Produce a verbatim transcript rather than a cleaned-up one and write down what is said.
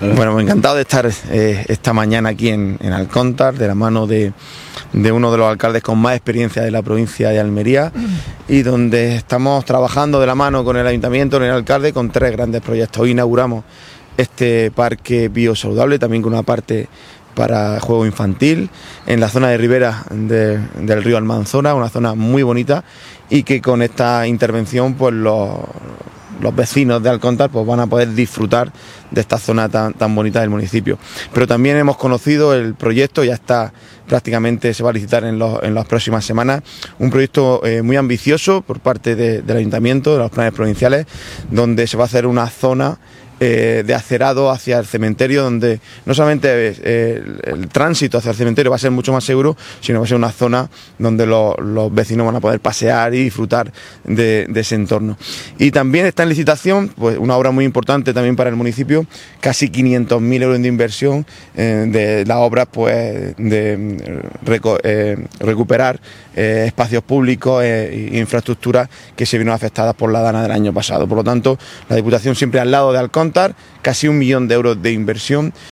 Bueno, encantado de estar eh, esta mañana aquí en, en Alcóntar, de la mano de, de uno de los alcaldes con más experiencia de la provincia de Almería, y donde estamos trabajando de la mano con el ayuntamiento, con el alcalde, con tres grandes proyectos. Hoy inauguramos este parque biosaludable, también con una parte para juego infantil, en la zona de ribera de, del río Almanzora, una zona muy bonita, y que con esta intervención pues los, los vecinos de Alcóntar pues van a poder disfrutar de esta zona tan, tan bonita del municipio. Pero también hemos conocido el proyecto, ya está prácticamente, se va a licitar en, los, en las próximas semanas, un proyecto eh, muy ambicioso por parte de, del ayuntamiento, de los planes provinciales, donde se va a hacer una zona Eh, de acerado hacia el cementerio, donde no solamente eh, el, el tránsito hacia el cementerio va a ser mucho más seguro, sino va a ser una zona donde lo, los vecinos van a poder pasear y disfrutar de, de ese entorno. Y también está en licitación pues una obra muy importante también para el municipio, casi quinientos mil euros de inversión eh, de las obras pues de reco, eh, recuperar eh, espacios públicos e eh, infraestructuras que se vieron afectadas por la dana del año pasado. Por lo tanto, la Diputación siempre al lado de Alcóntar, casi un millón de euros de inversión